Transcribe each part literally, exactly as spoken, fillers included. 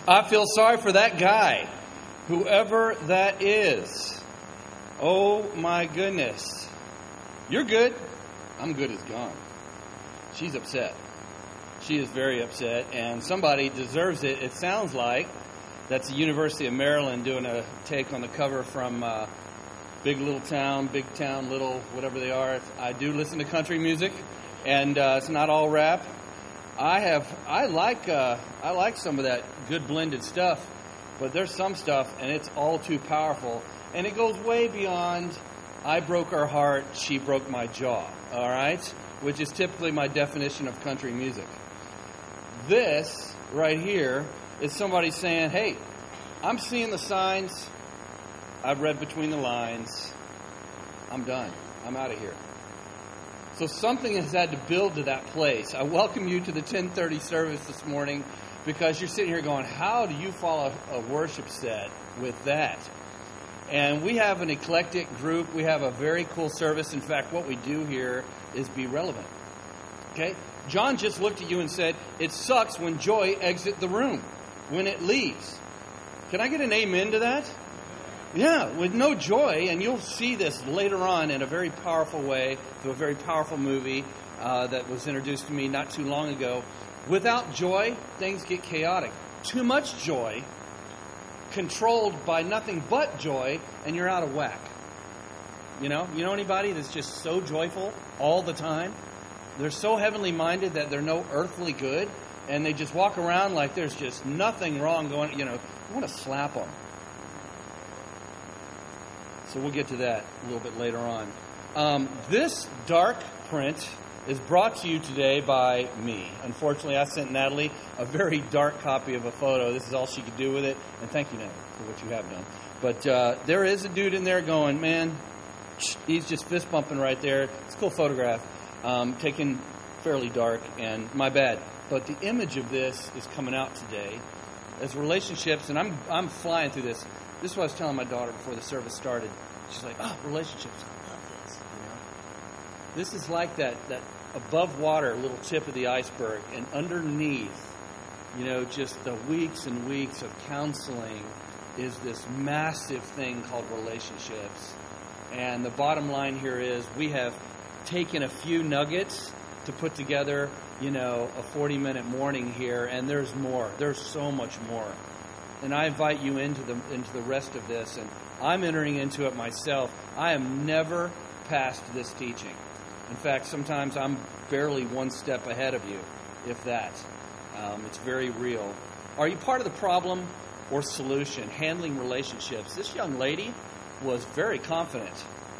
I feel sorry for that guy, whoever that is. Oh my goodness. You're good. I'm good as gone. She's upset. She is very upset, and somebody deserves it. It sounds like that's the University of Maryland doing a take on the cover from uh, Big Little Town, Big Town, Little, whatever they are. I do listen to country music, and uh, it's not all rap. I have, I like, uh, I like some of that good blended stuff, but there's some stuff, and it's all too powerful, and it goes way beyond. I broke her heart, she broke my jaw. All right, which is typically my definition of country music. This right here is somebody saying, "Hey, I'm seeing the signs. I've read between the lines. I'm done. I'm out of here." So something has had to build to that place. I welcome you to the ten thirty service this morning because you're sitting here going, how do you follow a worship set with that? And we have an eclectic group. We have a very cool service. In fact, what we do here is be relevant. Okay? John just looked at you and said, it sucks when joy exits the room, when it leaves. Can I get an amen to that? Yeah, with no joy, and you'll see this later on in a very powerful way through a very powerful movie uh, that was introduced to me not too long ago. Without joy, things get chaotic. Too much joy, controlled by nothing but joy, and you're out of whack. You know, you know anybody that's just so joyful all the time? They're so heavenly minded that they're no earthly good, and they just walk around like there's just nothing wrong going. You know, you want to slap them. So we'll get to that a little bit later on. Um, this dark print is brought to you today by me. Unfortunately, I sent Natalie a very dark copy of a photo. This is all she could do with it. And thank you, Natalie, for what you have done. But uh, there is a dude in there going, man, he's just fist bumping right there. It's a cool photograph, um, taken fairly dark, and my bad. But the image of this is coming out today as relationships, and I'm I'm flying through this. This is what I was telling my daughter before the service started. She's like, oh, relationships. I love this. You know? This is like that, that above water little tip of the iceberg. And underneath, you know, just the weeks and weeks of counseling is this massive thing called relationships. And the bottom line here is we have taken a few nuggets to put together, you know, a forty-minute morning here. And there's more. There's so much more. And I invite you into the into the rest of this, and I'm entering into it myself. I am never past this teaching. In fact, sometimes I'm barely one step ahead of you, if that. Um, it's very real. Are you part of the problem or solution? Handling relationships. This young lady was very confident.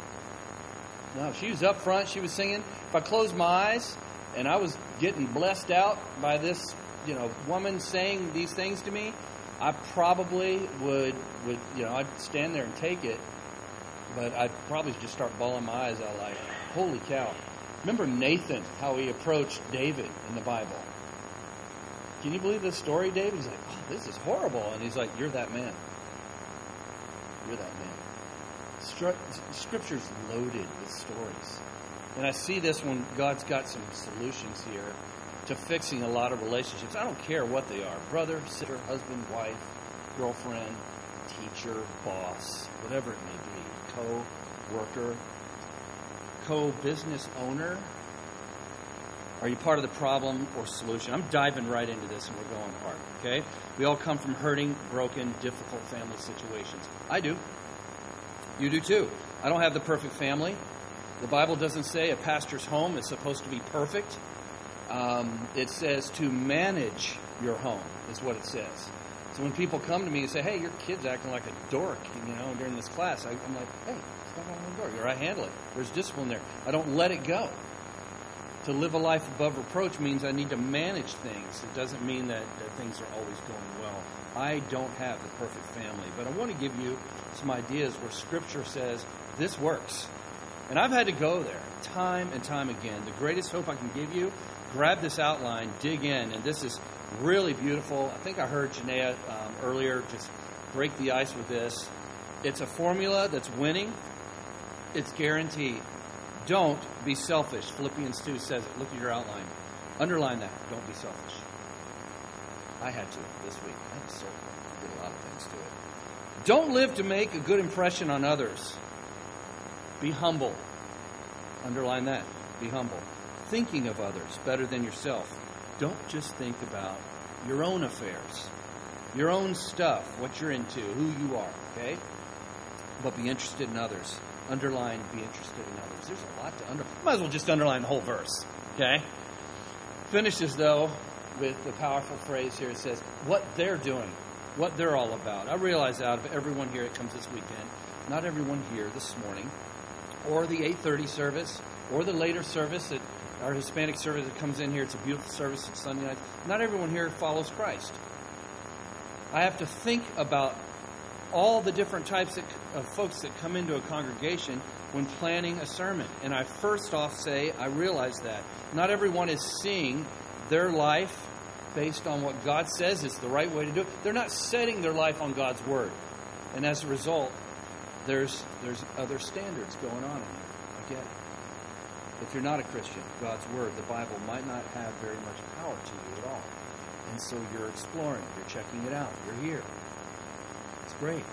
No, she was up front. She was singing. If I closed my eyes and I was getting blessed out by this, you know, woman saying these things to me, I probably would, would, you know, I'd stand there and take it, but I'd probably just start bawling my eyes out like, holy cow. Remember Nathan, how he approached David in the Bible? Can you believe this story, David? He's like, oh, this is horrible. And he's like, you're that man. You're that man. Stru- Scripture's loaded with stories. And I see this when God's got some solutions here to fixing a lot of relationships. I don't care what they are. Brother, sister, husband, wife, girlfriend, teacher, boss, whatever it may be. Co-worker, co-business owner. Are you part of the problem or solution? I'm diving right into this and we're going hard, okay? We all come from hurting, broken, difficult family situations. I do. You do too. I don't have the perfect family. The Bible doesn't say a pastor's home is supposed to be perfect. Um, it says to manage your home is what it says. So when people come to me and say, hey, your kid's acting like a dork, you know, during this class, I, I'm like, hey, stop on the door. I handle it. There's discipline there. I don't let it go. To live a life above reproach means I need to manage things. It doesn't mean that, that things are always going well. I don't have the perfect family, but I want to give you some ideas where Scripture says this works. And I've had to go there time and time again. The greatest hope I can give you, grab this outline, dig in, and this is really beautiful. I think I heard Janaea um, earlier just break the ice with this. It's a formula that's winning. It's guaranteed. Don't be selfish. Philippians two says it. Look at your outline. Underline that. Don't be selfish. I had to this week. I had to sort of did a lot of things to it. Don't live to make a good impression on others. Be humble. Underline that. Be humble. Thinking of others better than yourself. Don't just think about your own affairs, your own stuff, what you're into, who you are, okay? But be interested in others. Underline, be interested in others. There's a lot to underline. Might as well just underline the whole verse, okay? Finishes, though, with the powerful phrase here. It says, what they're doing, what they're all about. I realize out of everyone here that comes this weekend, not everyone here this morning, or the eight thirty service, or the later service, at our Hispanic service that comes in here. It's a beautiful service at Sunday night. Not everyone here follows Christ. I have to think about all the different types of, of folks that come into a congregation when planning a sermon. And I first off say, I realize that. Not everyone is seeing their life based on what God says is the right way to do it. They're not setting their life on God's Word. And as a result, there's there's other standards going on in here. I get it. If you're not a Christian, God's Word, the Bible, might not have very much power to you at all. And so you're exploring, you're checking it out, you're here. It's great.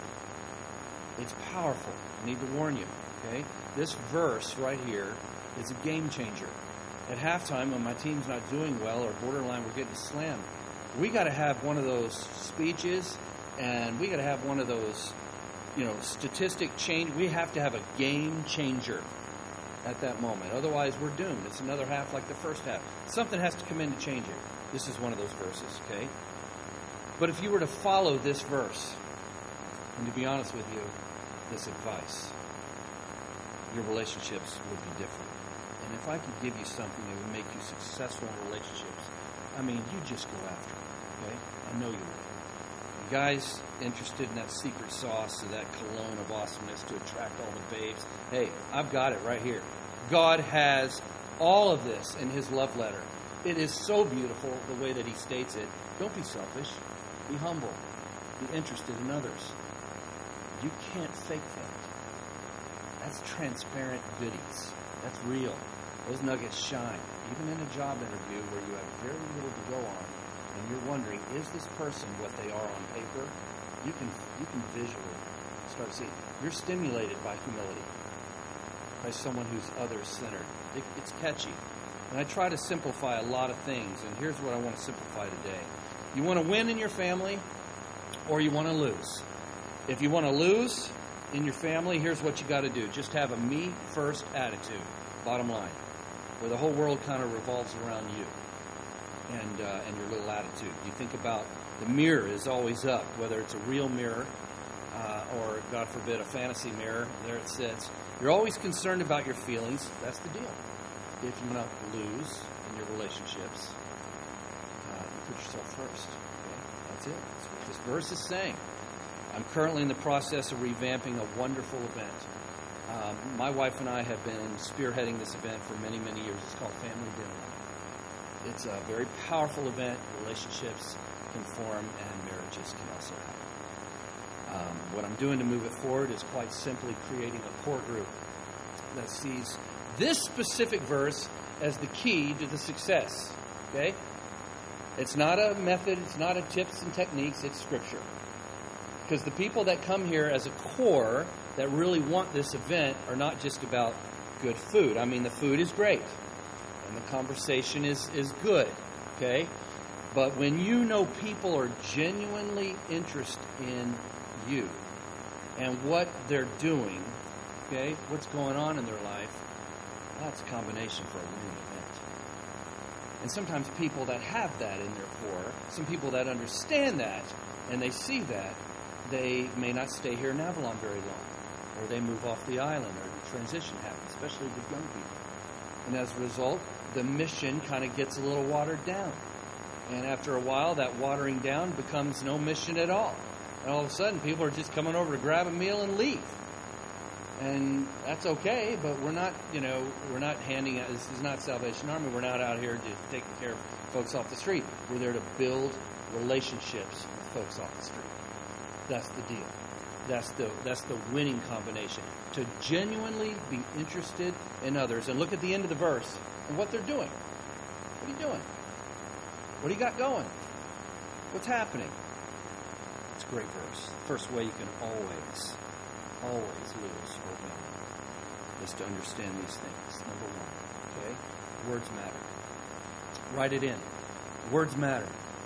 It's powerful. I need to warn you, okay? This verse right here is a game changer. At halftime, when my team's not doing well or borderline we're getting slammed, we got to have one of those speeches, and we got to have one of those, you know, statistic change. We have to have a game changer at that moment. Otherwise, we're doomed. It's another half like the first half. Something has to come in to change it. This is one of those verses, okay? But if you were to follow this verse, and to be honest with you, this advice, your relationships would be different. And if I could give you something that would make you successful in relationships, I mean, you just go after it, okay? I know you will. You guys interested in that secret sauce or that cologne of awesomeness to attract all the babes? Hey, I've got it right here. God has all of this in His love letter. It is so beautiful the way that He states it. Don't be selfish. Be humble. Be interested in others. You can't fake that. That's transparent goodies. That's real. Those nuggets shine. Even in a job interview where you have very little to go on, and you're wondering, is this person what they are on paper? You can you can visually start seeing. You're stimulated by humility, by someone who's other-centered. It, it's catchy. And I try to simplify a lot of things, and here's what I want to simplify today. You want to win in your family, or you want to lose. If you want to lose in your family, here's what you got to do. Just have a me-first attitude, bottom line, where the whole world kind of revolves around you and uh, and your little attitude. You think about the mirror is always up, whether it's a real mirror uh, or, God forbid, a fantasy mirror. There it sits. You're always concerned about your feelings. That's the deal. If you want to lose in your relationships, uh, you put yourself first. Okay? That's it. That's what this verse is saying. I'm currently in the process of revamping a wonderful event. Um, my wife and I have been spearheading this event for many, many years. It's called Family Dinner. It's a very powerful event. Relationships can form and marriages can also happen. Um, what I'm doing to move it forward is quite simply creating a core group that sees this specific verse as the key to the success. Okay? It's not a method. It's not a tips and techniques. It's Scripture. Because the people that come here as a core that really want this event are not just about good food. I mean, the food is great. And the conversation is, is good. Okay? But when you know people are genuinely interested in you and what they're doing, okay, what's going on in their life, that's a combination for a winning event. And sometimes people that have that in their core, some people that understand that and they see that, they may not stay here in Avalon very long. Or they move off the island, or the transition happens, especially with young people. And as a result, the mission kind of gets a little watered down. And after a while, that watering down becomes no mission at all. And all of a sudden, people are just coming over to grab a meal and leave. And that's okay, but we're not, you know, we're not handing out, this is not Salvation Army. We're not out here just taking care of folks off the street. We're there to build relationships with folks off the street. That's the deal. That's the that's the winning combination. To genuinely be interested in others. And look at the end of the verse and what they're doing. What are you doing? What do you got going? What's happening? It's a great verse. First way you can always, always lose or win is to understand these things. Number one, okay? Words matter. Write it in. Words matter.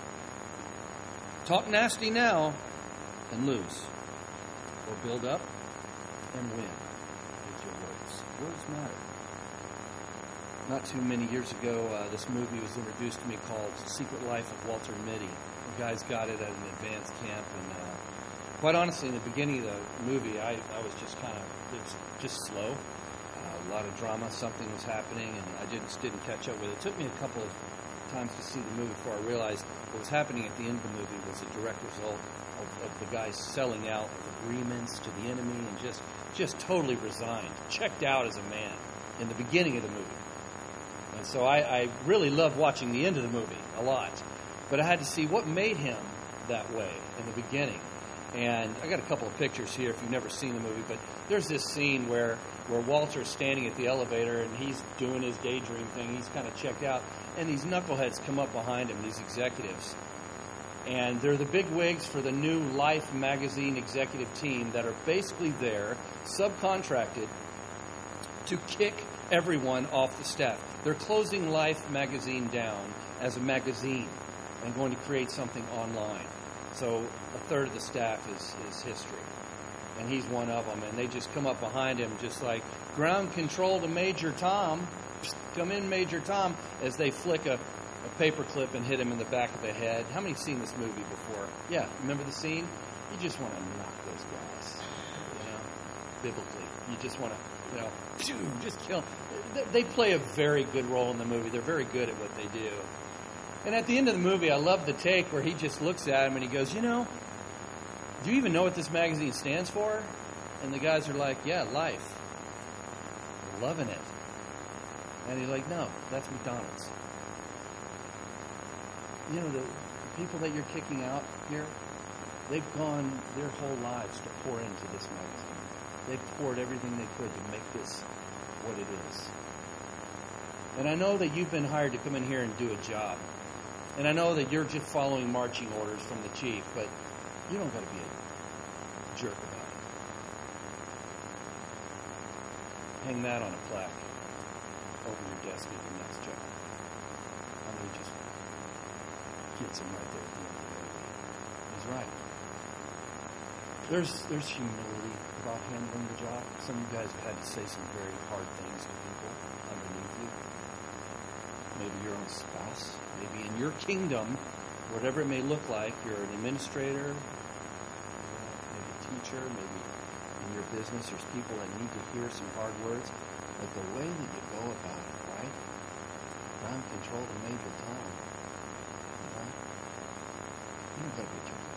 Talk nasty now and lose. Or build up and win with your words. Words matter. Not too many years ago, uh, this movie was introduced to me called Secret Life of Walter Mitty. The guys got it at an advanced camp, and uh, quite honestly, in the beginning of the movie, I, I was just kind of, it was just slow. Uh, a lot of drama, something was happening, and I just didn't catch up with it. It took me a couple of times to see the movie before I realized what was happening at the end of the movie was a direct result of, of the guys selling out agreements to the enemy and just, just totally resigned, checked out as a man in the beginning of the movie. And so I, I really loved watching the end of the movie a lot. But I had to see what made him that way in the beginning. And I got a couple of pictures here if you've never seen the movie. But there's this scene where, where Walter's standing at the elevator and he's doing his daydream thing. He's kind of checked out. And these knuckleheads come up behind him, these executives. And they're the big wigs for the new Life magazine executive team that are basically there, subcontracted, to kick everyone off the staff. They're closing Life magazine down as a magazine and going to create something online. So a third of the staff is, is history. And he's one of them. And they just come up behind him just like, ground control to Major Tom. Psst, come in, Major Tom, as they flick a, a paper clip and hit him in the back of the head. How many have seen this movie before? Yeah, remember the scene? You just want to knock those guys. You know, biblically. You just want to, you know, just kill. They play a very good role in the movie. They're very good at what they do. And at the end of the movie, I love the take where he just looks at him and he goes, you know, do you even know what this magazine stands for? And the guys are like, yeah, Life. Loving it. And he's like, no, that's McDonald's. You know, the people that you're kicking out here, they've gone their whole lives to pour into this magazine. They've poured everything they could to make this what it is. And I know that you've been hired to come in here and do a job. And I know that you're just following marching orders from the chief, but you don't got to be a jerk about it. Hang that on a plaque over your desk at your next job. I mean, just gets him right there at the end of the day. He's right. There's there's humility about handling the job. Some of you guys have had to say some very hard things to people underneath you. Maybe your own spouse. Maybe in your kingdom, whatever it may look like, you're an administrator, maybe a teacher, maybe in your business, there's people that need to hear some hard words. But the way that you go about it, right? Ground control to Major Tom. Right? You don't got to be jerk.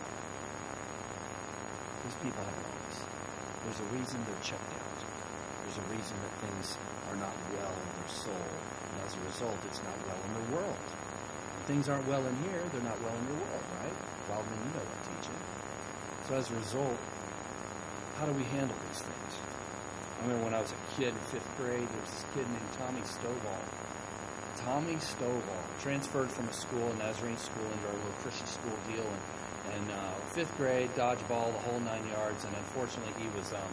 These people have lives. There's a reason they're checked out. There's a reason that things are not well in their soul. And as a result, it's not well in their world. When things aren't well in here, they're not well in your world, right? Wildman, you know that teaching. So as a result, how do we handle these things? I remember when I was a kid in fifth grade, there was this kid named Tommy Stovall. Tommy Stovall transferred from a school, a Nazarene school, into our little Christian school deal. And, and uh, fifth grade, dodgeball, the whole nine yards. And unfortunately, he was, um,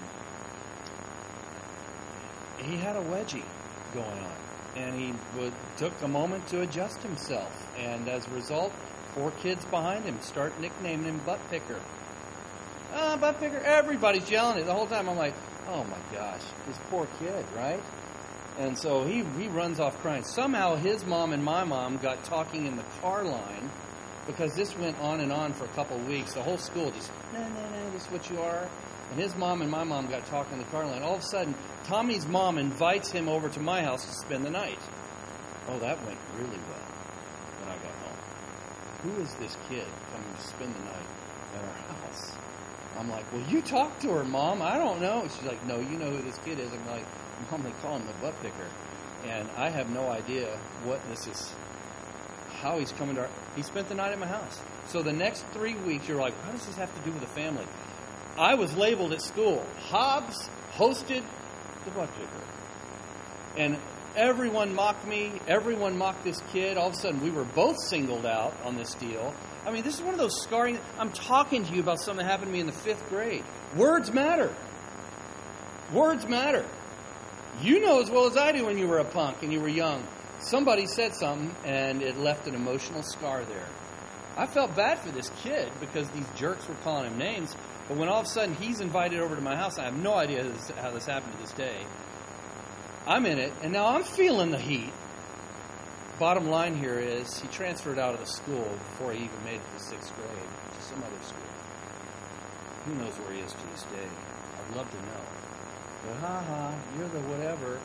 he had a wedgie going on. And he would, took a moment to adjust himself. And as a result, four kids behind him start nicknaming him Butt Picker. Ah, Butt Picker. Everybody's yelling it the whole time. I'm like, oh my gosh, this poor kid, right? And so he, he runs off crying. Somehow his mom and my mom got talking in the car line because this went on and on for a couple of weeks. The whole school just, no, no, no, this is what you are. And his mom and my mom got talking in the car line. All of a sudden, Tommy's mom invites him over to my house to spend the night. Oh, that went really well when I got home. Who is this kid coming to spend the night at our house? I'm like, well, you talk to her, Mom. I don't know. She's like, no, you know who this kid is. I'm like, Mom, they call him the Butt Picker. And I have no idea what this is, how he's coming to our... He spent the night at my house. So the next three weeks, you're like, what does this have to do with the family? I was labeled at school. Hobbs hosted the Butt Picker. And everyone mocked me. Everyone mocked this kid. All of a sudden, we were both singled out on this deal. I mean, this is one of those scarring... I'm talking to you about something that happened to me in the fifth grade. Words matter. Words matter. You know as well as I do when you were a punk and you were young. Somebody said something and it left an emotional scar there. I felt bad for this kid because these jerks were calling him names. But when all of a sudden he's invited over to my house, I have no idea how this happened to this day. I'm in it, and now I'm feeling the heat. Bottom line here is he transferred out of the school before he even made it to sixth grade to some other school. Who knows where he is to this day? I'd love to know. But ha ha, you're the whatever.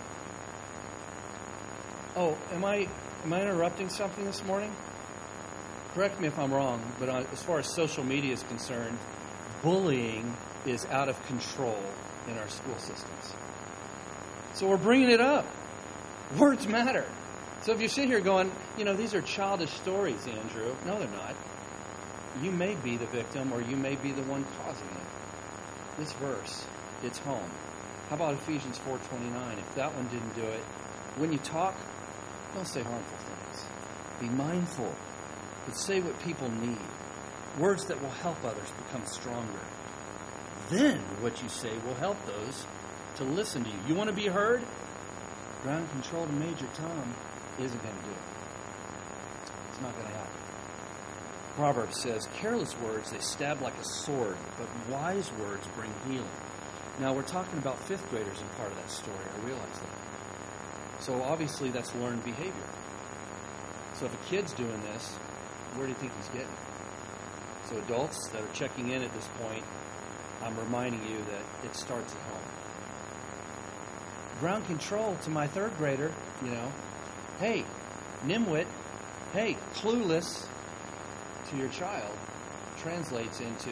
Oh, am I am I interrupting something this morning? Correct me if I'm wrong, but as far as social media is concerned, bullying is out of control in our school systems. So we're bringing it up. Words matter. So if you sit here going, you know, these are childish stories, Andrew. No, they're not. You may be the victim or you may be the one causing it. This verse, it's home. How about Ephesians four twenty-nine? If that one didn't do it, when you talk, don't say harmful things. Be mindful, but say what people need. Words that will help others become stronger. Then what you say will help those to listen to you. You want to be heard? Ground control to Major Tom isn't going to do it. It's not going to happen. Proverbs says, careless words, they stab like a sword, but wise words bring healing. Now, we're talking about fifth graders in part of that story. I realize that. So, obviously, that's learned behavior. So, if a kid's doing this, where do you think he's getting? So, adults that are checking in at this point, I'm reminding you that it starts at home. Ground control to my third grader, you know. Hey, nimwit. Hey, clueless to your child translates into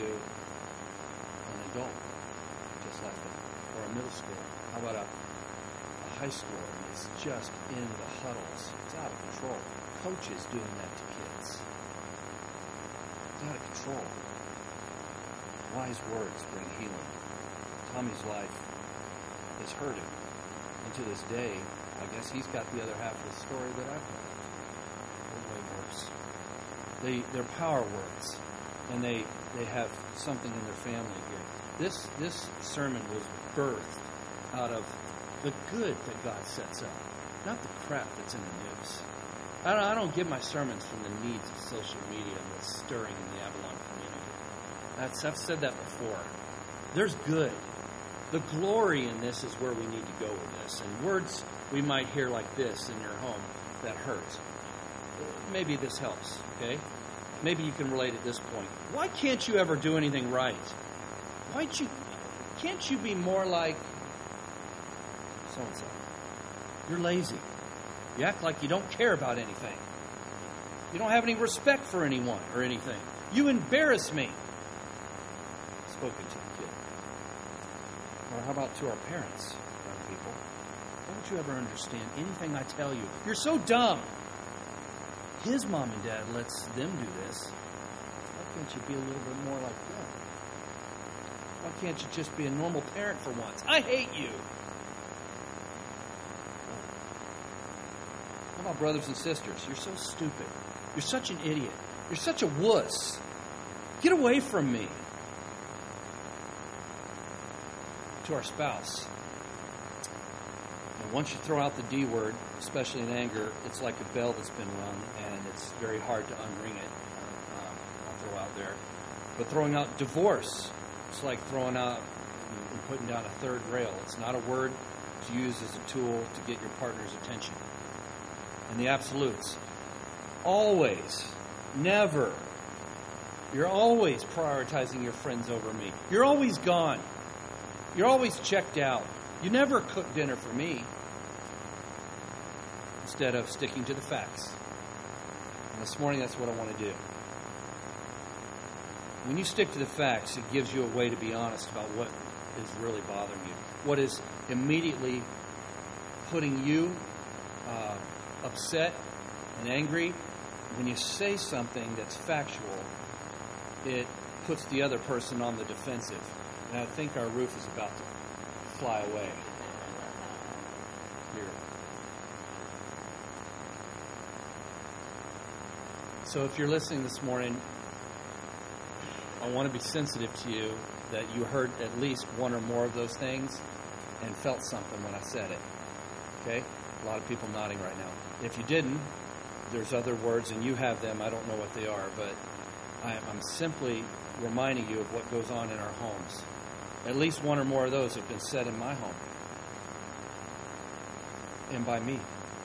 an adult, just like that. Or a middle school. How about a, a high school? It's just in the huddles. It's out of control. Coaches doing that to kids. It's out of control. Wise words bring healing. Tommy's life is hurting. And to this day, I guess he's got the other half of the story that I've heard. They're way worse. They, they're power words. And they, they have something in their family here. This, this sermon was birthed out of the good that God sets up, not the crap that's in the news. I don't, I don't get my sermons from the needs of social media and what's stirring in the Avalon community. That's, I've said that before. There's good. The glory in this is where we need to go with this. And words we might hear like this in your home that hurt. Maybe this helps, okay? Maybe you can relate at this point. Why can't you ever do anything right? Why can't you, can't you be more like so-and-so? You're lazy. You act like you don't care about anything. You don't have any respect for anyone or anything. You embarrass me. Spoken to the kid. Or how about to our parents, young people? Don't you ever understand anything I tell you? You're so dumb. His mom and dad lets them do this. Why can't you be a little bit more like them? Why can't you just be a normal parent for once? I hate you. How about brothers and sisters? You're so stupid. You're such an idiot. You're such a wuss. Get away from me. To our spouse. And once you throw out the D word, especially in anger, it's like a bell that's been rung, and it's very hard to unring it. Um, I'll throw out there. But throwing out divorce, it's like throwing out and putting down a third rail. It's not a word to use as a tool to get your partner's attention. And the absolutes. Always, never. You're always prioritizing your friends over me. You're always gone. You're always checked out. You never cook dinner for me. Instead of sticking to the facts. And this morning, that's what I want to do. When you stick to the facts, it gives you a way to be honest about what is really bothering you. What is immediately putting you uh, upset and angry. When you say something that's factual, it puts the other person on the defensive. And I think our roof is about to fly away. Here. So if you're listening this morning I want to be sensitive to you that you heard at least one or more of those things and felt something when I said it. Okay? A lot of people nodding right now. If you didn't, there's other words, and you have them. I don't know what they are, but I'm simply reminding you of what goes on in our homes. At least one or more of those have been said in my home and by me.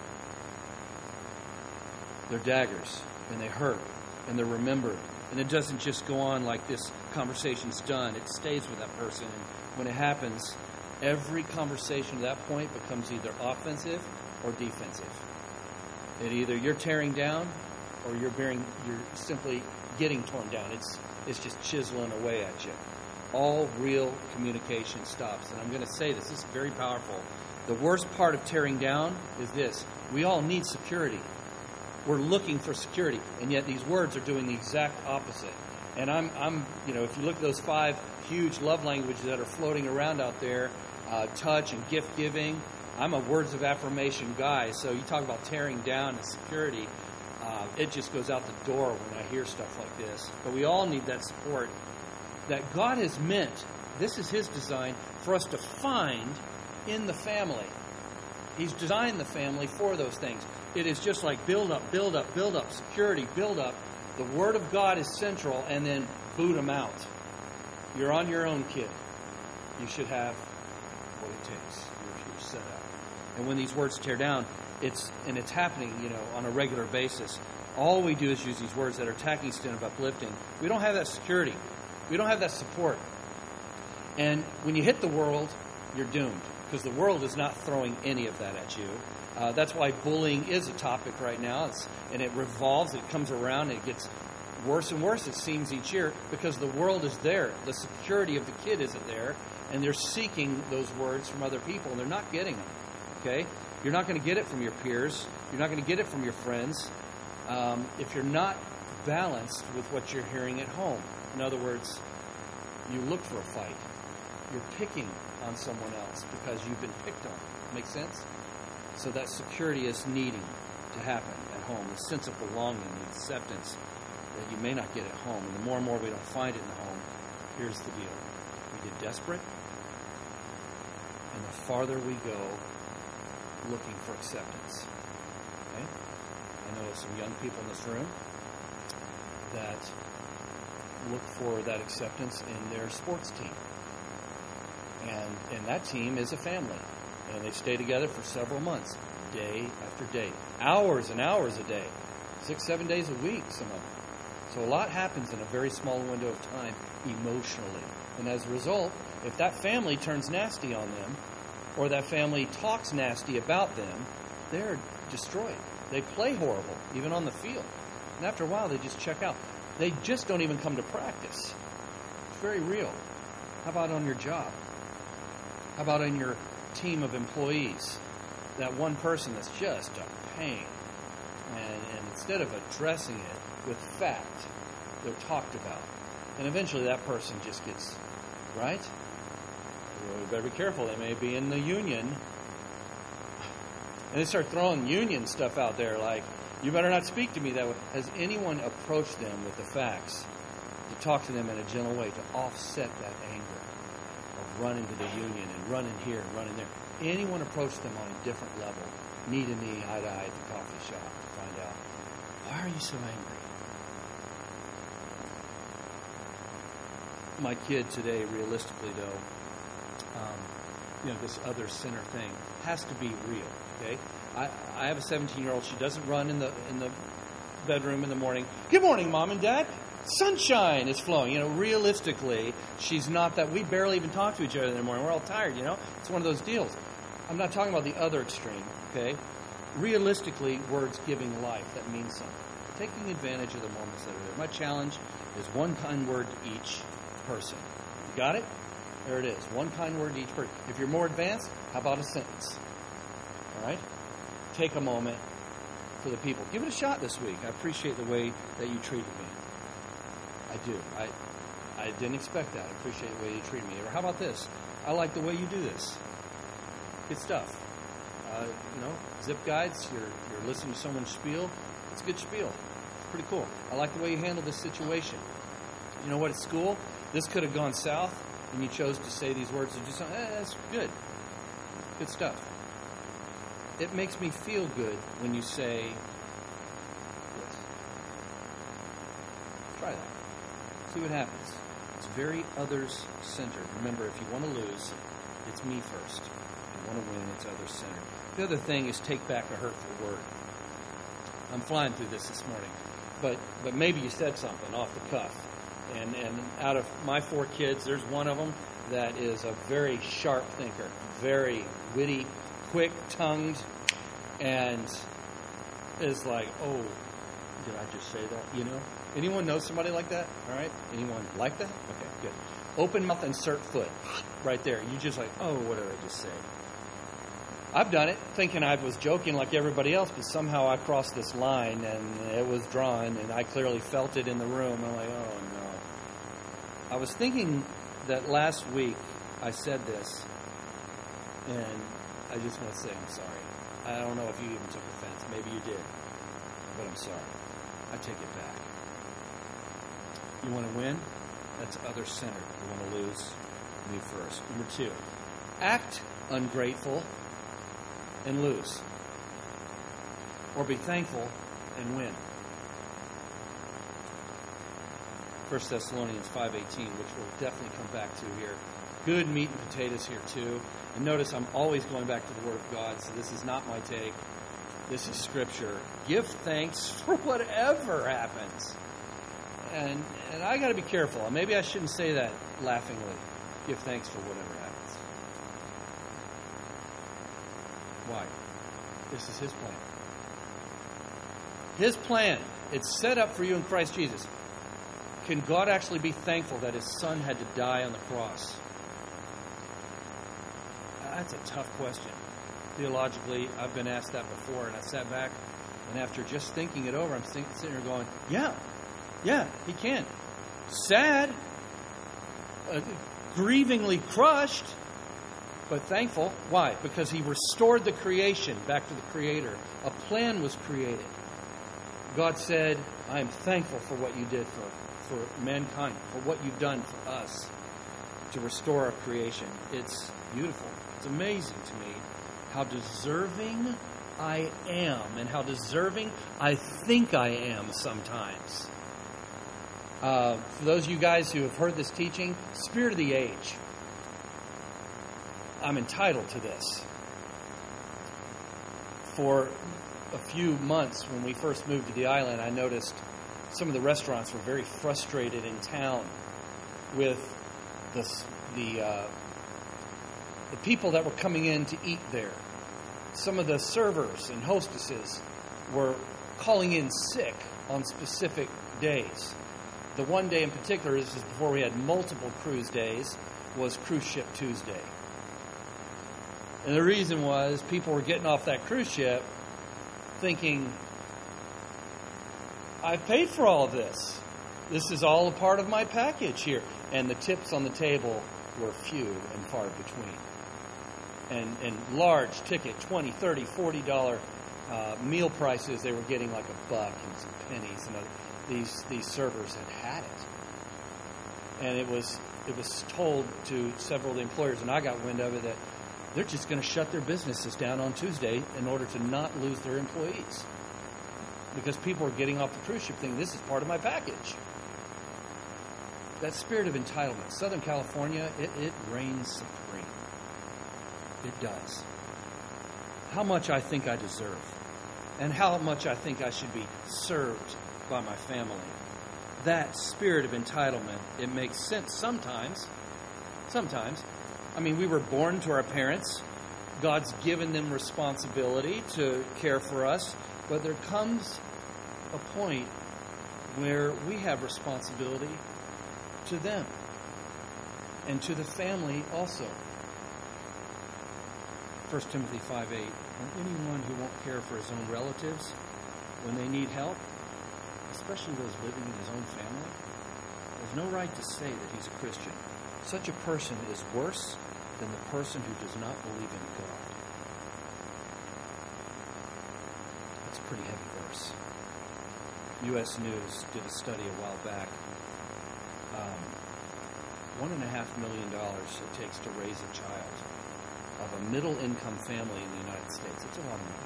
They're daggers, and they hurt, and they're remembered. And it doesn't just go on like this conversation's done. It stays with that person. And when it happens, every conversation at that point becomes either offensive or defensive. It either you're tearing down or you're bearing, you're simply getting torn down. It's it's just chiseling away at you. All real communication stops. And I'm going to say this, this is very powerful. The worst part of tearing down is this. We all need security. We're looking for security, and yet these words are doing the exact opposite. And I'm, I'm, you know, if you look at those five huge love languages that are floating around out there, uh, touch and gift giving, I'm a words of affirmation guy. So you talk about tearing down and security, uh, it just goes out the door when I hear stuff like this. But we all need that support that God has meant. This is His design for us to find in the family. He's designed the family for those things. It is just like build up, build up, build up, security, build up. The Word of God is central, and then boot them out. You're on your own, kid. You should have what it takes. You're, you're set up. And when these words tear down, it's and it's happening, you know, on a regular basis. All we do is use these words that are attacking instead of uplifting. We don't have that security. We don't have that support. And when you hit the world, you're doomed, because the world is not throwing any of that at you. Uh, that's why bullying is a topic right now, it's, and it revolves, it comes around, and it gets worse and worse, it seems, each year, because the world is there. The security of the kid isn't there, and they're seeking those words from other people, and they're not getting them, okay? You're not going to get it from your peers. You're not going to get it from your friends um, if you're not balanced with what you're hearing at home. In other words, you look for a fight. You're picking on someone else because you've been picked on. Make sense? So that security is needing to happen at home. The sense of belonging, the acceptance that you may not get at home. And the more and more we don't find it in the home, here's the deal. We get desperate, and the farther we go looking for acceptance. Okay? I know some young people in this room that look for that acceptance in their sports team. And, and that team is a family. And they stay together for several months, day after day, hours and hours a day, six, seven days a week, some of them. So a lot happens in a very small window of time emotionally. And as a result, if that family turns nasty on them, or that family talks nasty about them, they're destroyed. They play horrible, even on the field. And after a while, they just check out. They just don't even come to practice. It's very real. How about on your job? How about in your team of employees? That one person that's just a pain. And, and instead of addressing it with fact, they're talked about. And eventually that person just gets, right? We better be careful. They may be in the union. And they start throwing union stuff out there like, you better not speak to me that way. Has anyone approached them with the facts to talk to them in a gentle way to offset that anger of running to the union and running here and running there? Anyone approach them on a different level, knee to knee, eye to eye at the coffee shop to find out, why are you so angry? My kid today, realistically though, um, you know, this other sinner thing has to be real, okay? I, I have a seventeen-year-old. She doesn't run in the in the bedroom in the morning. Good morning, Mom and Dad. Sunshine is flowing. You know, realistically, she's not that. We barely even talk to each other in the morning. We're all tired, you know? It's one of those deals. I'm not talking about the other extreme, okay? Realistically, words giving life, that means something. Taking advantage of the moments that are there. My challenge is one kind word to each person. You got it? There it is. One kind word to each person. If you're more advanced, how about a sentence? All right? Take a moment for the people. Give it a shot this week. I appreciate the way that you treated me. I do. I I didn't expect that. I appreciate the way you treated me. Or how about this? I like the way you do this. Good stuff. Uh, you know, zip guides, you're, you're listening to someone's spiel. It's a good spiel. It's pretty cool. I like the way you handle this situation. You know what? At school, this could have gone south, and you chose to say these words and just, eh, that's good. Good stuff. It makes me feel good when you say this. Try that. See what happens. It's very others-centered. Remember, if you want to lose, it's me first. If you want to win, it's others-centered. The other thing is take back a hurtful word. I'm flying through this this morning. But but maybe you said something off the cuff. And, and out of my four kids, there's one of them that is a very sharp thinker, very witty, quick-tongued, and is like, oh, did I just say that? You know? Anyone know somebody like that? All right? Anyone like that? Okay, good. Open mouth, insert foot. Right there. You just like, oh, what did I just say? I've done it, thinking I was joking like everybody else, but somehow I crossed this line, and it was drawn, and I clearly felt it in the room. I'm like, oh, no. I was thinking that last week I said this, and I just want to say I'm sorry. I don't know if you even took offense. Maybe you did, but I'm sorry. I take it back. You want to win? That's other-centered. You want to lose? Me first. Number two, act ungrateful and lose, or be thankful and win. First Thessalonians five eighteen, which we'll definitely come back to here. Good meat and potatoes here too. And notice I'm always going back to the Word of God, so this is not my take. This is Scripture. Give thanks for whatever happens. And and I got to be careful. Maybe I shouldn't say that laughingly. Give thanks for whatever happens. Why? This is His plan. His plan. It's set up for you in Christ Jesus. Can God actually be thankful that His Son had to die on the cross? That's a tough question. Theologically, I've been asked that before, and I sat back, and after just thinking it over, I'm sitting here going, yeah, yeah, He can. Sad, uh, grievingly crushed, but thankful. Why? Because He restored the creation back to the Creator. A plan was created. God said, I am thankful for what you did for, for mankind, for what you've done for us to restore our creation. It's beautiful. It's amazing to me how deserving I am and how deserving I think I am sometimes. Uh, for those of you guys who have heard this teaching, Spirit of the Age. I'm entitled to this. For a few months when we first moved to the island, I noticed some of the restaurants were very frustrated in town with the the, uh, the people that were coming in to eat there. Some of the servers and hostesses were calling in sick on specific days. The one day in particular, this is before we had multiple cruise days, was Cruise Ship Tuesday. And the reason was people were getting off that cruise ship thinking, I've paid for all of this. This is all a part of my package here. And the tips on the table were few and far between. And, and large ticket, twenty dollars, thirty dollars, forty dollars uh, meal prices, they were getting like a buck and some pennies. And other, these these servers had had it. And it was it was told to several of the employers, and I got wind of it, that they're just going to shut their businesses down on Tuesday in order to not lose their employees. Because people are getting off the cruise ship thinking, this is part of my package. That spirit of entitlement. Southern California, it, it reigns supreme. It does. How much I think I deserve. And how much I think I should be served by my family. That spirit of entitlement, it makes sense sometimes. Sometimes. I mean, we were born to our parents. God's given them responsibility to care for us. But there comes a point where we have responsibility to them and to the family also. First Timothy five eight, and anyone who won't care for his own relatives when they need help, especially those living in his own family, there's no right to say that he's a Christian. Such a person is worse than the person who does not believe in God. That's a pretty heavy verse. U S News did a study a while back. one and a half million dollars it takes to raise a child of a middle-income family in the United States. It's a lot of money.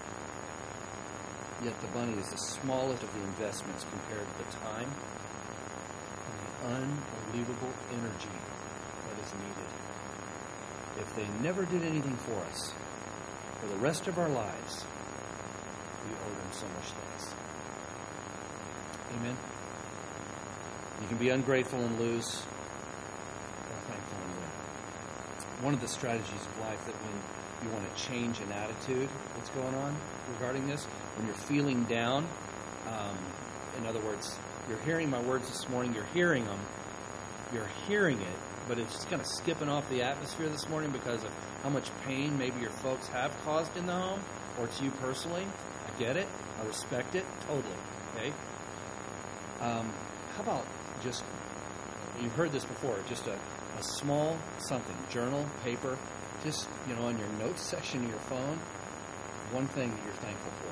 Yet the money is the smallest of the investments compared to the time and the unbelievable energy that is needed. If they never did anything for us, for the rest of our lives, we owe them so much thanks. Amen? You can be ungrateful and lose, or thankful and win. One of the strategies of life that when you want to change an attitude, what's going on regarding this, when you're feeling down, um, in other words, you're hearing my words this morning, you're hearing them, you're hearing it, but it's just kind of skipping off the atmosphere this morning because of how much pain maybe your folks have caused in the home, or to you personally. I get it. I respect it. Totally. Okay? Um, how about just, you've heard this before, just a, a small something, journal, paper, just, you know, on your notes section of your phone, one thing that you're thankful for.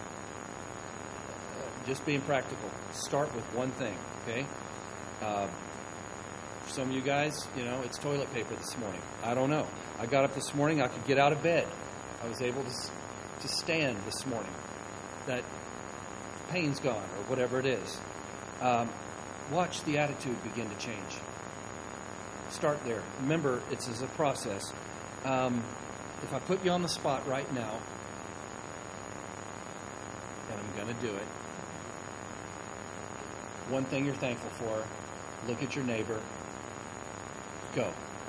Uh, just being practical. Start with one thing, okay? Uh, for some of you guys, you know, it's toilet paper this morning. I don't know. I got up this morning, I could get out of bed. I was able to, to stand this morning. That pain's gone, or whatever it is. Um, watch the attitude begin to change. Start there. Remember, it's as a process. Um, if I put you on the spot right now, and I'm going to do it, one thing you're thankful for, look at your neighbor, go.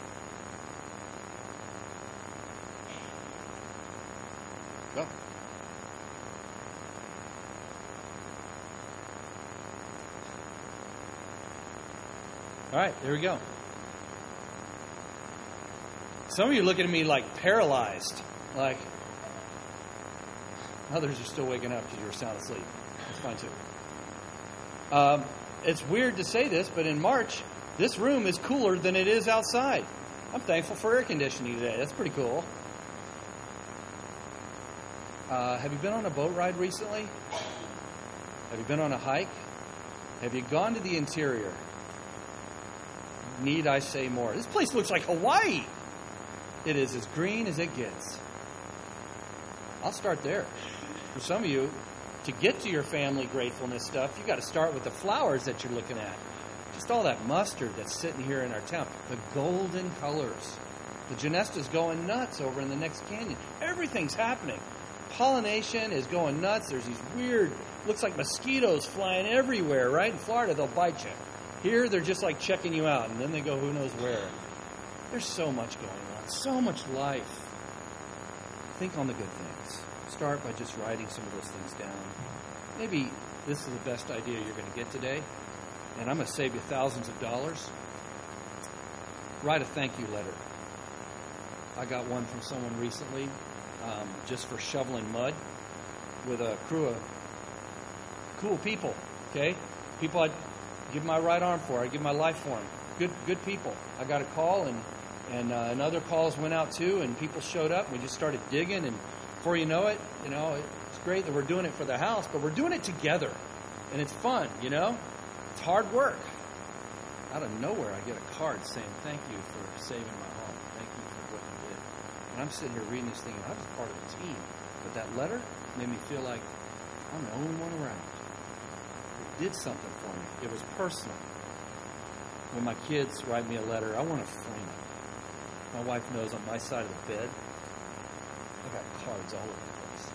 Go. All right, there we go. Some of you are looking at me like paralyzed, like others are still waking up because you were sound asleep. That's fine too. Um, it's weird to say this, but in March, this room is cooler than it is outside. I'm thankful for air conditioning today. That's pretty cool. Uh, have you been on a boat ride recently? Have you been on a hike? Have you gone to the interior? Need I say more? This place looks like Hawaii. It is as green as it gets. I'll start there. For some of you, to get to your family gratefulness stuff, you've got to start with the flowers that you're looking at. Just all that mustard that's sitting here in our town. The golden colors. The Genesta's going nuts over in the next canyon. Everything's happening. Pollination is going nuts. There's these weird, looks like mosquitoes flying everywhere, right? In Florida, they'll bite you. Here, they're just like checking you out, and then they go who knows where. There's so much going on. So much life. Think on the good things. Start by just writing some of those things down. Maybe this is the best idea you're going to get today, and I'm going to save you thousands of dollars. Write a thank you letter. I got one from someone recently um, just for shoveling mud with a crew of cool people, okay? People I'd give my right arm for. I'd give my life for them. Good good people. I got a call, and, and, uh, and other calls went out too, and people showed up. We just started digging, and before you know it, you know, it's great that we're doing it for the house, but we're doing it together, and it's fun, you know? It's hard work. Out of nowhere, I get a card saying, thank you for saving my home. Thank you for what you did. And I'm sitting here reading this thing, and I was part of the team. But that letter made me feel like I'm the only one around. It did something for me. It was personal. When my kids write me a letter, I want to frame it. My wife knows on my side of the bed, I've got cards all over the place.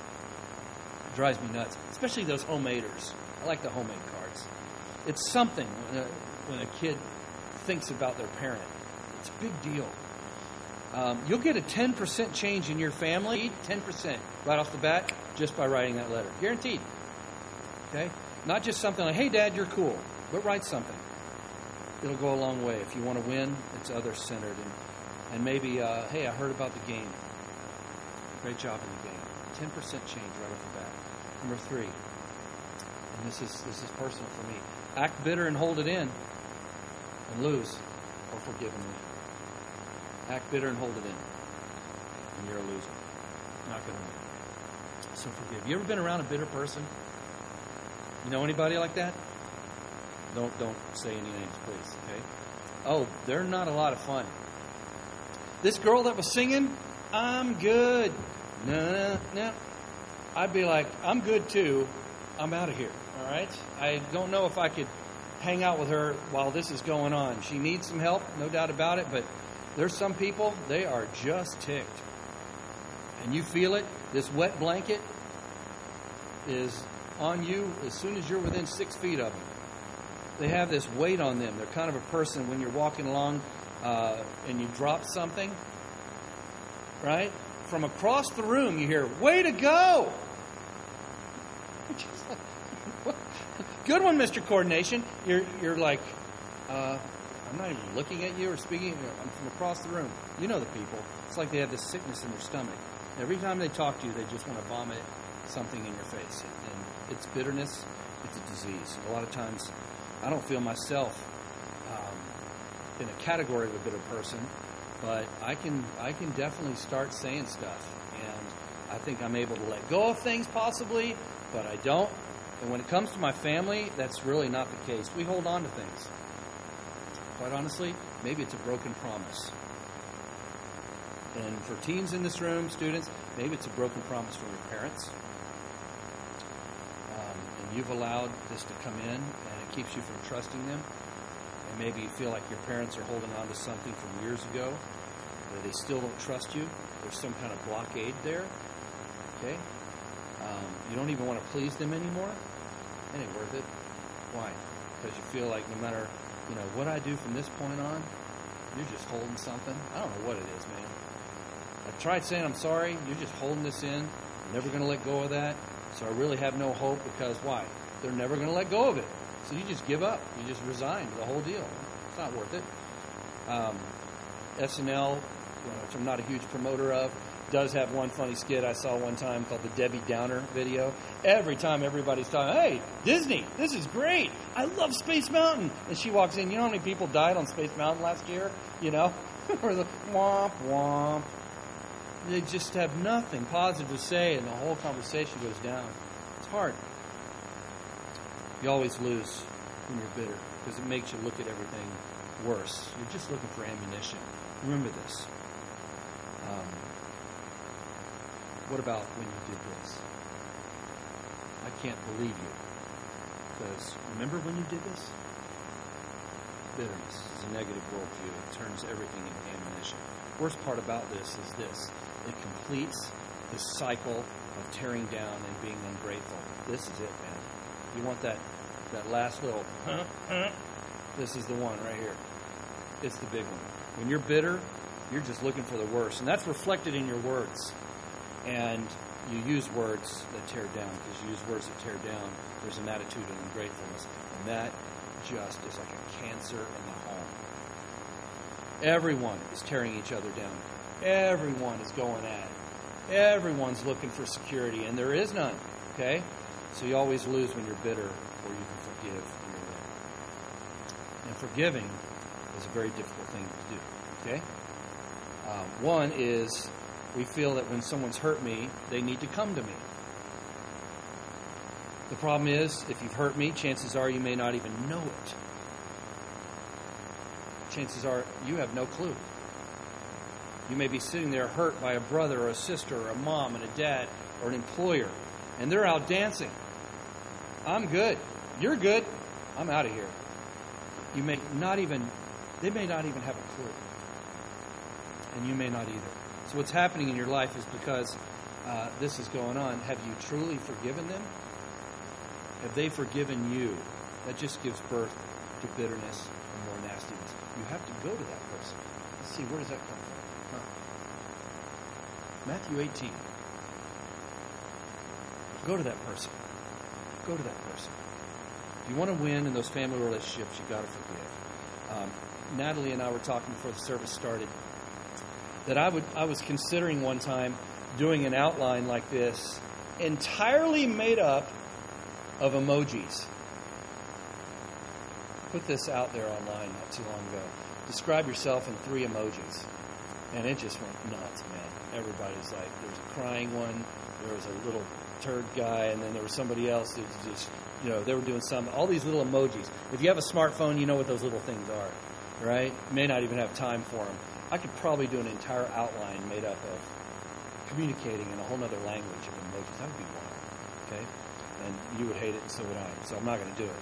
It drives me nuts, especially those homemaders. I like the homemade cards. It's something when a, when a kid thinks about their parent. It's a big deal. Um, you'll get a ten percent change in your family, ten percent right off the bat, just by writing that letter. Guaranteed. Okay? Not just something like, hey, Dad, you're cool. But write something. It'll go a long way. If you want to win, it's other-centered. And, and maybe, uh, hey, I heard about the game. Great job in the game. ten percent change right off the bat. Number three, and this is this is personal for me. Act bitter and hold it in and lose, or forgive and win. Act bitter and hold it in, and you're a loser. Not going to win. So forgive. You ever been around a bitter person? You know anybody like that? Don't don't say any names, please. Okay. oh, they're not a lot of fun. This girl that was singing, I'm good. No, no, no. I'd be like, I'm good too. I'm out of here. All right? I don't know if I could hang out with her while this is going on. She needs some help, no doubt about it, but there's some people, they are just ticked. And you feel it. This wet blanket is on you as soon as you're within six feet of them. They have this weight on them. They're kind of a person when you're walking along uh, and you drop something, right? From across the room, you hear, way to go! Good one, Mister Coordination. You're you're like, uh, I'm not even looking at you or speaking. I'm from across the room. You know the people. It's like they have this sickness in their stomach. Every time they talk to you, they just want to vomit something in your face. And it's bitterness. It's a disease. A lot of times, I don't feel myself um, in a category of a bitter person, but I can I can definitely start saying stuff. And I think I'm able to let go of things possibly, but I don't. And when it comes to my family, that's really not the case. We hold on to things. Quite honestly, maybe it's a broken promise. And for teens in this room, students, maybe it's a broken promise from your parents. Um, and you've allowed this to come in, and it keeps you from trusting them. And maybe you feel like your parents are holding on to something from years ago, that they still don't trust you. There's some kind of blockade there. Okay? Um, you don't even want to please them anymore. It ain't worth it. Why? Because you feel like no matter, you know, what I do from this point on, you're just holding something. I don't know what it is, man. I've tried saying I'm sorry. You're just holding this in. You're never going to let go of that. So I really have no hope because why? They're never going to let go of it. So you just give up. You just resign to the whole deal. It's not worth it. Um, S N L, which I'm not a huge promoter of, does have one funny skit I saw one time called the Debbie Downer video. Every time everybody's talking, hey, Disney, this is great. I love Space Mountain. And she walks in, you know how many people died on Space Mountain last year? You know? Or the womp, womp. They just have nothing positive to say, and the whole conversation goes down. It's hard. You always lose when you're bitter because it makes you look at everything worse. You're just looking for ammunition. Remember this. Um, What about when you did this? I can't believe you. Because remember when you did this? Bitterness is a negative worldview. It turns everything into ammunition. Worst part about this is this. It completes the cycle of tearing down and being ungrateful. This is it, man. You want that, that last little, huh, huh? This is the one right here. It's the big one. When you're bitter, you're just looking for the worst. And that's reflected in your words. And you use words that tear down, because you use words that tear down, there's an attitude of ungratefulness. And that just is like a cancer in the home. Everyone is tearing each other down. Everyone is going at it. Everyone's looking for security, and there is none. Okay? So you always lose when you're bitter, or you can forgive when you're bitter. And forgiving is a very difficult thing to do. Okay? Um, one is, we feel that when someone's hurt me, they need to come to me. The problem is, if you've hurt me, chances are you may not even know it. Chances are you have no clue. You may be sitting there hurt by a brother or a sister or a mom and a dad or an employer, and they're out dancing. I'm good. You're good. I'm out of here. You may not even, they may not even have a clue. And you may not either. So what's happening in your life is because uh, this is going on. Have you truly forgiven them? Have they forgiven you? That just gives birth to bitterness and more nastiness. You have to go to that person. Let's see, where does that come from? Huh. Matthew eighteen. Go to that person. Go to that person. If you want to win in those family relationships, you've got to forgive. Um, Natalie and I were talking before the service started that I would I was considering one time doing an outline like this, entirely made up of emojis. Put this out there online not too long ago. Describe yourself in three emojis. And it just went nuts, man. Everybody's like, there's a crying one, there was a little turd guy, and then there was somebody else who was just, you know, they were doing some, all these little emojis. If you have a smartphone, you know what those little things are. right? May not even have time for them. I could probably do an entire outline made up of communicating in a whole other language of emojis. That would be wild, okay? And you would hate it, and so would I. So I'm not going to do it.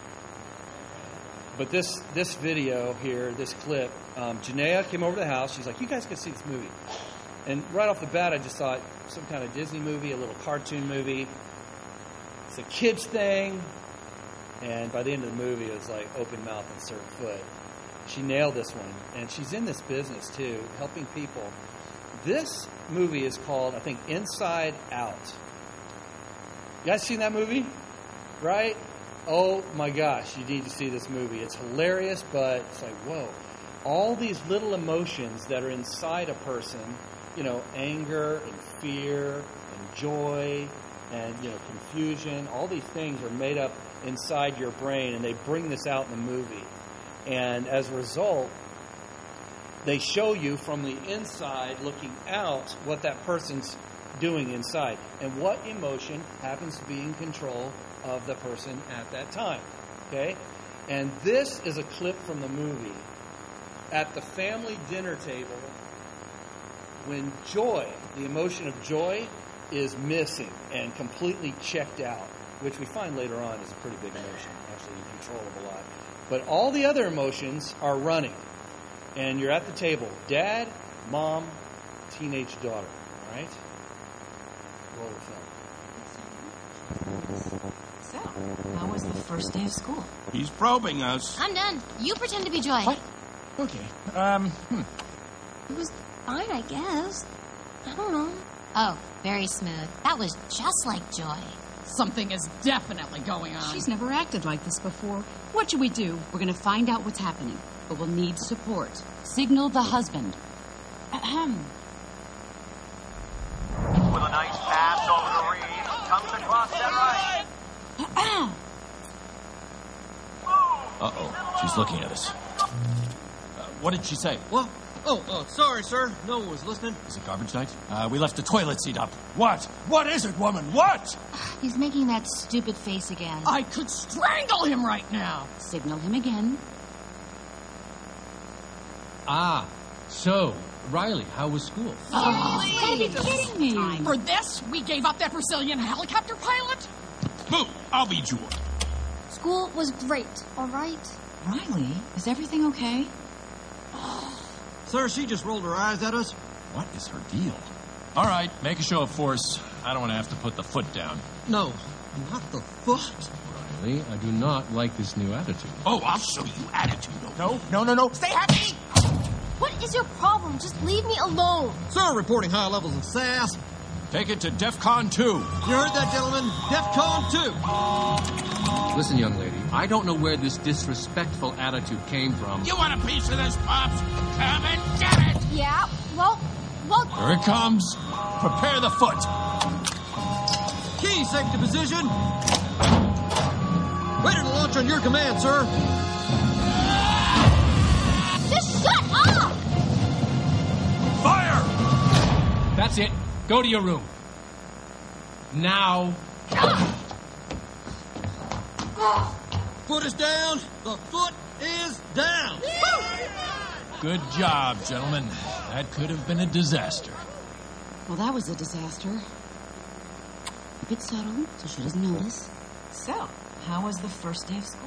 But this this video here, this clip, um, Janaea came over to the house. She's like, you guys got to see this movie. And right off the bat, I just thought, some kind of Disney movie, a little cartoon movie. It's a kid's thing. And by the end of the movie, it was like open mouth, insert foot. She nailed this one. And she's in this business, too, helping people. This movie is called, I think, Inside Out. You guys seen that movie? Right? Oh, my gosh, you need to see this movie. It's hilarious, but it's like, whoa. All these little emotions that are inside a person, you know, anger and fear and joy and, you know, confusion, all these things are made up inside your brain, and they bring this out in the movie. And as a result, they show you from the inside looking out what that person's doing inside and what emotion happens to be in control of the person at that time. Okay? And this is a clip from the movie. At the family dinner table, when joy, the emotion of joy, is missing and completely checked out, which we find later on is a pretty big emotion, actually in control of a lot. But all the other emotions are running. And you're at the table. Dad, mom, teenage daughter. All right? Roll the film. So, how was the first day of school? He's probing us. I'm done. You pretend to be Joy. What? Okay. Um, hmm. It was fine, I guess. I don't know. Oh, very smooth. That was just like Joy. Something is definitely going on. She's never acted like this before. What should we do? We're going to find out what's happening, but we'll need support. Signal the husband. Ahem. With a nice pass over to Reed, comes across that right. Uh-oh, she's looking at us. Uh, what did she say? What? Oh, oh, sorry, sir. No one was listening. Is it garbage night? Uh, we left the toilet seat up. What? What is it, woman? What? He's making that stupid face again. I could strangle him right now. Signal him again. Ah, so, Riley, how was school? Oh, you gotta be kidding me. For this, we gave up that Brazilian helicopter pilot? Boo! I'll be Jewel. School was great, all right? Riley, is everything okay? Sir, she just rolled her eyes at us. What is her deal? All right, make a show of force. I don't want to have to put the foot down. No, not the foot. Riley, I do not like this new attitude. Oh, I'll show you attitude. No, no, no, no. Stay happy! What is your problem? Just leave me alone. Sir, reporting high levels of sass. Take it to DEFCON two. You heard that, gentlemen? DEFCON two. Listen, young lady, I don't know where this disrespectful attitude came from. You want a piece of this, Pops? Come and get it! Yeah, well, well... Here it comes. Prepare the foot. Key safety position. Ready to launch on your command, sir. Just shut up! Fire! That's it. Go to your room. Now. Foot is down. The foot is down. Good job, gentlemen. That could have been a disaster. Well, that was a disaster. Keep it subtle so she doesn't notice. So, how was the first day of school?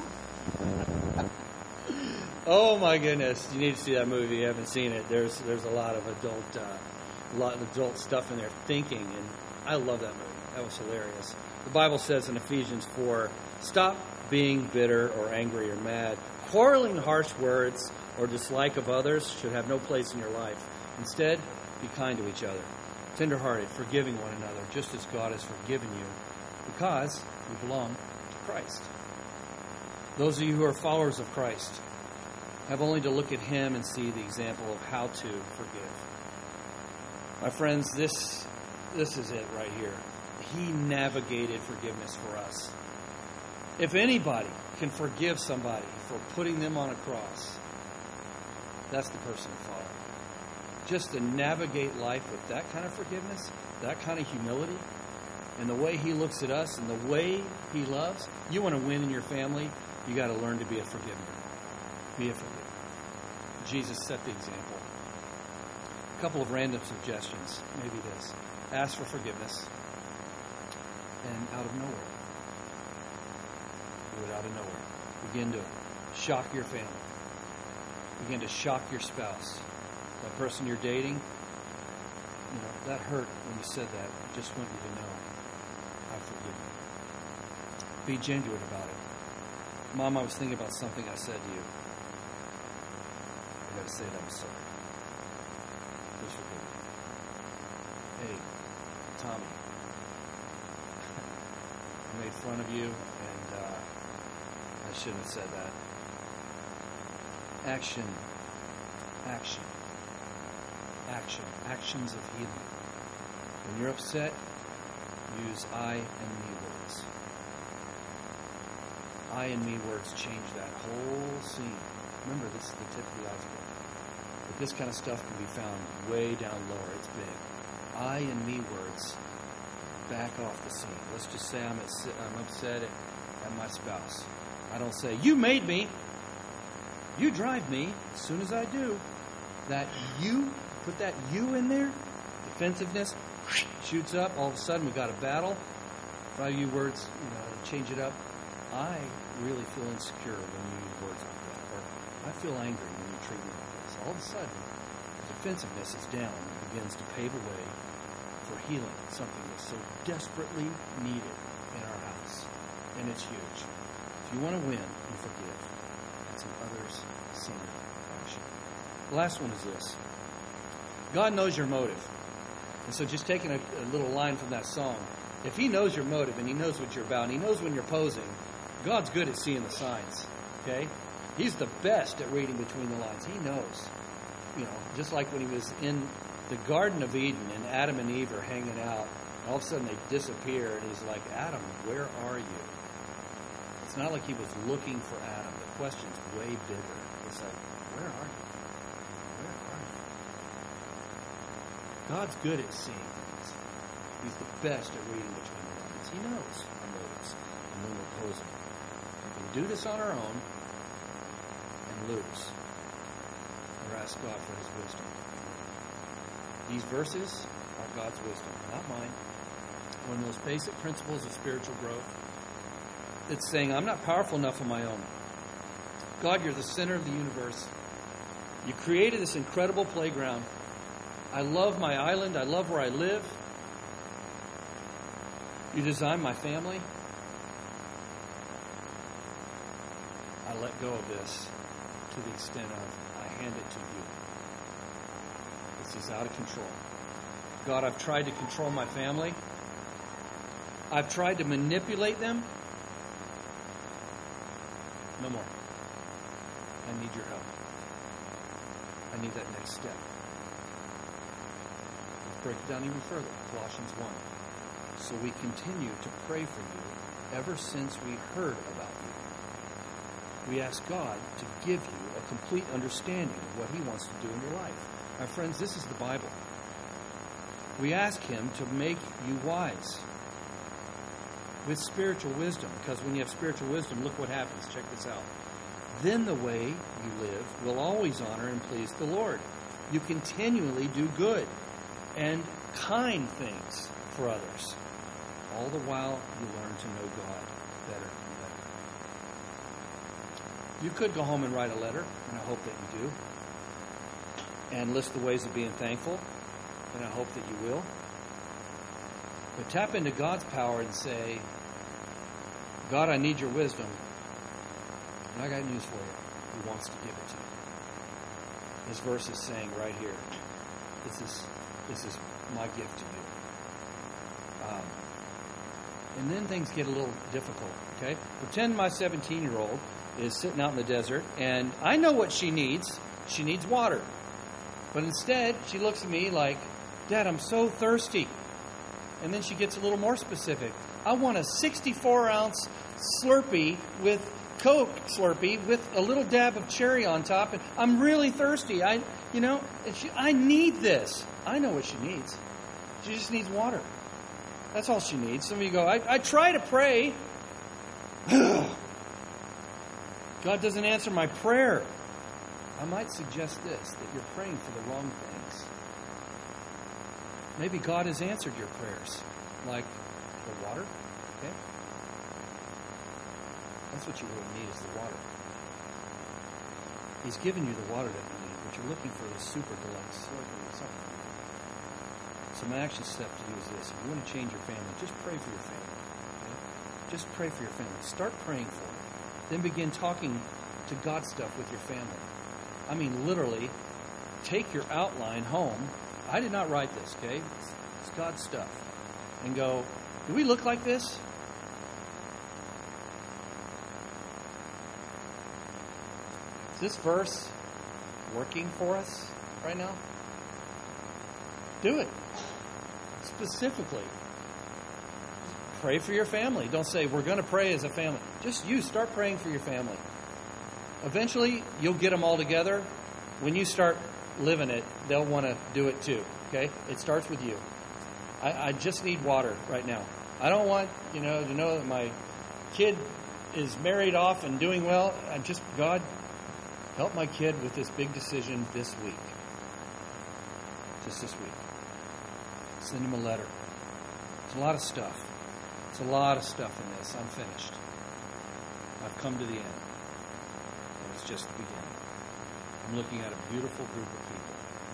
Oh my goodness! You need to see that movie. If you haven't seen it. There's there's a lot of adult, uh, a lot of adult stuff in there. Thinking, and I love that movie. That was hilarious. The Bible says in Ephesians four, "Stop being bitter or angry or mad. Quarreling, harsh words, or dislike of others should have no place in your life. Instead, be kind to each other, tenderhearted, forgiving one another, just as God has forgiven you, because you belong to Christ." Those of you who are followers of Christ have only to look at him and see the example of how to forgive. My friends, this this is it right here. He navigated forgiveness for us. If anybody can forgive somebody for putting them on a cross, that's the person to follow. Just to navigate life with that kind of forgiveness, that kind of humility, and the way he looks at us and the way he loves. You want to win in your family, you got to learn to be a forgiver. Be a forgiver. Jesus set the example. A couple of random suggestions. Maybe this. Ask for forgiveness. And out of nowhere. Do it out of nowhere. Begin to shock your family. Begin to shock your spouse. That person you're dating, you know, that hurt when you said that. I just want you to know, I forgive you. Be genuine about it. Mom, I was thinking about something I said to you. I got to say that I'm sorry. Please forgive me. Hey, Tommy, I made fun of you, and uh, I shouldn't have said that. Action, action, action, actions of healing. When you're upset, use I and me words. I and me words change that whole scene. Remember, this is the tip of the iceberg. But this kind of stuff can be found way down lower. It's big. I and me words back off the scene. Let's just say I'm, I'm upset at, at my spouse. I don't say, you made me. You drive me. As soon as I do, that you, put that you in there, defensiveness shoots up. All of a sudden, we got a battle. Try to use words, you know, change it up. I really feel insecure when you use words like that. Or I feel angry when you treat me like this. All of a sudden, defensiveness is down and begins to pave a way for healing, something that's so desperately needed in our house. And it's huge. If you want to win and forgive, that's an others-centered action. The last one is this. God knows your motive. And so just taking a, a little line from that song, if he knows your motive and he knows what you're about and he knows when you're posing, God's good at seeing the signs, okay? He's the best at reading between the lines. He knows. You know, just like when he was in the Garden of Eden and Adam and Eve are hanging out, and all of a sudden they disappear, and he's like, Adam, where are you? It's not like he was looking for Adam. The question's way bigger. It's like, where are you? Where are you? God's good at seeing things. He's the best at reading between the lines. He knows our motives and when we're posing. We can do this on our own and lose. Or ask God for his wisdom. These verses are God's wisdom, not mine. One of those basic principles of spiritual growth. It's saying, I'm not powerful enough on my own. God, you're the center of the universe. You created this incredible playground. I love my island. I love where I live. You designed my family. I let go of this to the extent of I hand it to you. This is out of control. God, I've tried to control my family. I've tried to manipulate them. No more. I need your help. I need that next step. Let's break it down even further. Colossians one. So we continue to pray for you ever since we heard about you. We ask God to give you a complete understanding of what he wants to do in your life. My friends, this is the Bible. We ask him to make you wise with spiritual wisdom, because when you have spiritual wisdom, look what happens. Check this out. Then the way you live will always honor and please the Lord. You continually do good and kind things for others. All the while you learn to know God better and better. You could go home and write a letter, and I hope that you do, and list the ways of being thankful, and I hope that you will. But tap into God's power and say, God, I need your wisdom, and I got news for you. He wants to give it to you. This verse is saying right here, this is this is my gift to you. Um, and then things get a little difficult, okay? Pretend my seventeen-year-old is sitting out in the desert, and I know what she needs. She needs water. But instead, she looks at me like, Dad, I'm so thirsty. And then she gets a little more specific. I want a sixty-four ounce Slurpee with Coke Slurpee with a little dab of cherry on top, and I'm really thirsty. I, you know, and she, I need this. I know what she needs. She just needs water. That's all she needs. Some of you go, I, I try to pray. God doesn't answer my prayer. I might suggest this, that you're praying for the wrong things. Maybe God has answered your prayers, like the water. Okay? That's what you really need, is the water. He's given you the water that you need, but you're looking for the super deluxe. So my action step to you is this. If you want to change your family, just pray for your family. Okay? Just pray for your family. Start praying for it. Then begin talking to God stuff with your family. I mean, literally, take your outline home. I did not write this, okay? It's, it's God's stuff. And go, do we look like this? Is this verse working for us right now? Do it. Specifically. Pray for your family. Don't say, we're going to pray as a family. Just you, start praying for your family. Eventually, you'll get them all together. When you start living it, they'll want to do it too. Okay? It starts with you. I, I just need water right now. I don't want, you know, to know that my kid is married off and doing well. I just, God, help my kid with this big decision this week. Just this week. Send him a letter. It's a lot of stuff. It's a lot of stuff in this. I'm finished. I've come to the end. And it's just the beginning. I'm looking at a beautiful group of people.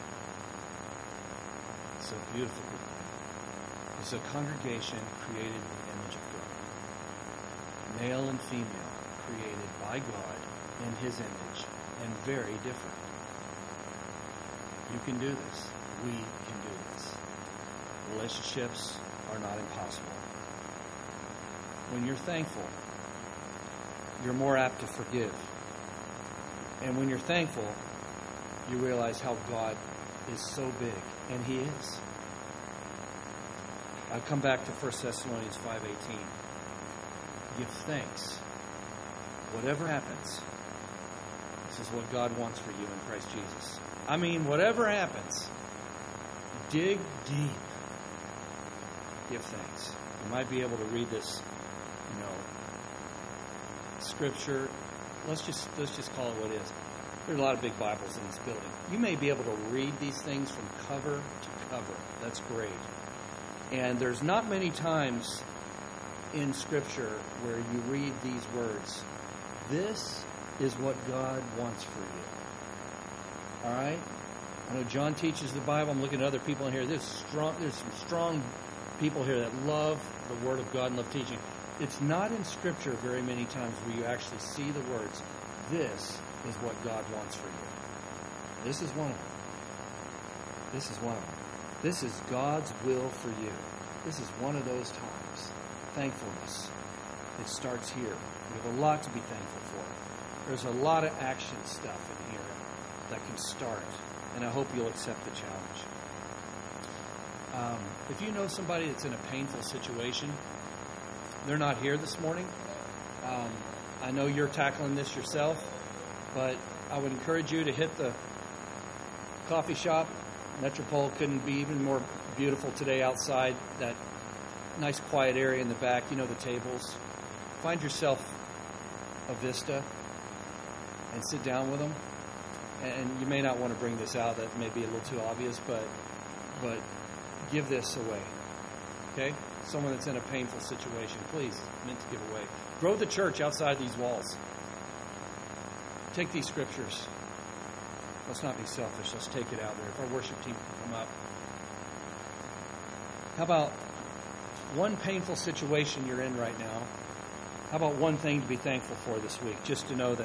It's a beautiful group. It's a congregation created in the image of God. Male and female, created by God in His image, and very different. You can do this. We can do this. Relationships are not impossible. When you're thankful, you're more apt to forgive. And when you're thankful, you realize how God is so big, and He is. I come back to First Thessalonians five eighteen. Give thanks. Whatever happens, this is what God wants for you in Christ Jesus. I mean, whatever happens, dig deep. Give thanks. You might be able to read this, you know, scripture. Let's just let's just call it what it is. There's a lot of big Bibles in this building. You may be able to read these things from cover to cover. That's great. And there's not many times in Scripture where you read these words. This is what God wants for you. All right? I know John teaches the Bible. I'm looking at other people in here. There's strong. There's some strong people here that love the Word of God and love teaching. It's not in Scripture very many times where you actually see the words, this is what God wants for you. This is one of them. This is one of them. This is God's will for you. This is one of those times. Thankfulness. It starts here. We have a lot to be thankful for. There's a lot of action stuff in here that can start. And I hope you'll accept the challenge. Um, if you know somebody that's in a painful situation, they're not here this morning. Um, I know you're tackling this yourself, but I would encourage you to hit the coffee shop. Metropole couldn't be even more beautiful today outside. That nice quiet area in the back, you know, the tables. Find yourself a Vista and sit down with them. And you may not want to bring this out. That may be a little too obvious, but but give this away. Okay? Someone that's in a painful situation, please, meant to give away. Grow the church outside these walls. Take these scriptures. Let's not be selfish. Let's take it out there. If our worship team can come up. How about one painful situation you're in right now? How about one thing to be thankful for this week? Just to know that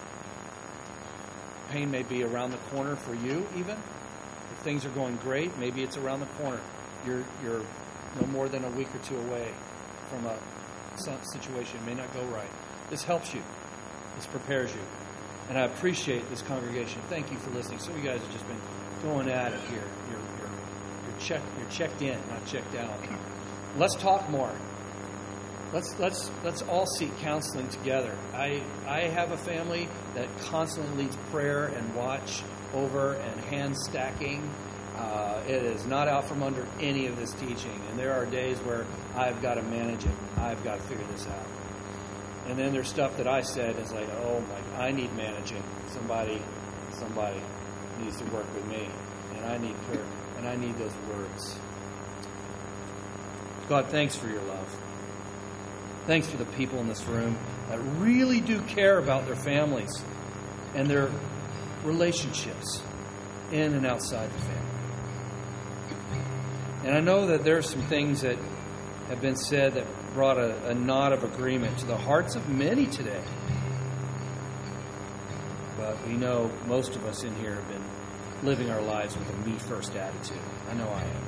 pain may be around the corner for you even. If things are going great, maybe it's around the corner. You're you're no more than a week or two away from a situation. It may not go right. This helps you. This prepares you. And I appreciate this congregation. Thank you for listening. Some of you guys have just been going at it here. You're, you're, you're, check, you're checked in, not checked out. Let's talk more. Let's let's let's all seek counseling together. I I have a family that constantly leads prayer and watch over and hand stacking. Uh, it is not out from under any of this teaching. And there are days where I've got to manage it. I've got to figure this out. And then there's stuff that I said is like, oh my, I need managing. Somebody somebody needs to work with me, and I need prayer, and I need those words. God, thanks for your love. Thanks for the people in this room that really do care about their families and their relationships in and outside the family. And I know that there are some things that have been said that brought a, a nod of agreement to the hearts of many today. But we know most of us in here have been living our lives with a me-first attitude. I know I am.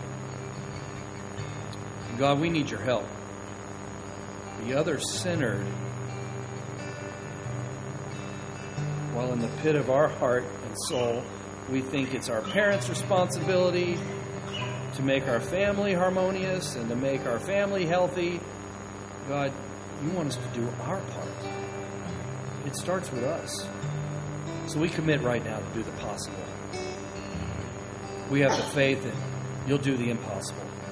And God, we need your help. The other-centered, while in the pit of our heart and soul, we think it's our parents' responsibility to make our family harmonious and to make our family healthy. God, you want us to do our part. It starts with us. So we commit right now to do the possible. We have the faith that you'll do the impossible.